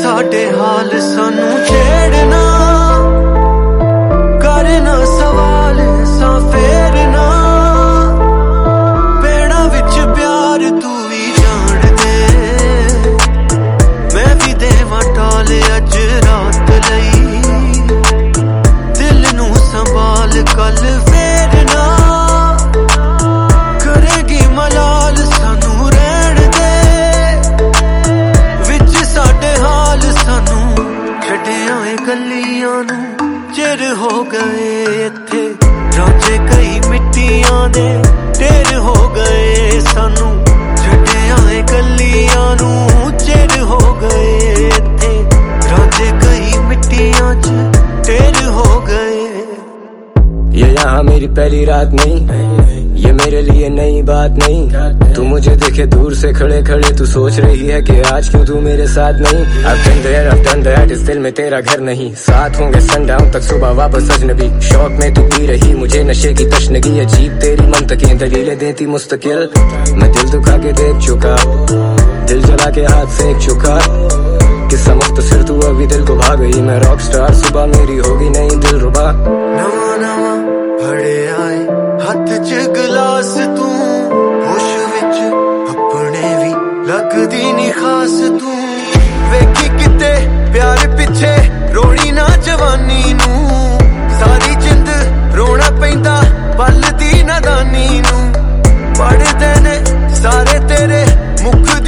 साडे हाल सानू छेड़ना, करना सवाल सा फेरना, पेड़ा विच प्यार तू भी जान दे, मैं भी देवां टाल अज रात लई, दिल नू संभाल कल फेरना, करेगी मलाल सानू रहन दे, विच साडे हाल सानू छड्डियां गलियां नू चिर हो गए इत्थे, रांझे कई मिट्टियां दे ढेर हो गए सानू, छड्डियां गलियां नू चिर हो गए इत्थे, रांझे कई मिट्टियां च ढेर हो गए। ये यहाँ मेरी पहली रात नहीं, ये मेरे लिए नई बात नहीं, तू मुझे देखे दूर से खड़े खड़े तू सोच रही है कि आज क्यों तू मेरे साथ नहीं। I've been there, I've done that, इस दिल में तेरा घर नहीं, साथ होंगे सनडाउन तक सुबह वापस अजनबी, शौक में तू पी रही मुझे नशे की तशनगी, अजीब तेरी मंतकें दलीलें देती मुस्तकिल, मैं दिल दुखा के देख चुका, दिल जला के हाथ से एक चुका, किस्सा मुख्तसर तू अभी दिल को भाग गई, मैं रॉक स्टार सुबह मेरी होगी नहीं दिल रुबा। नवा नवा फड़े आए हथ च गिलास तू, होश विच अपने भी लगदी नी खास तू, वेखी किते प्यार पिछे रोनी ना जवानी नू, सारी जिंद रोना पैंदा पल दी नादानी नू, पढ़दे ने सारे तेरे मुख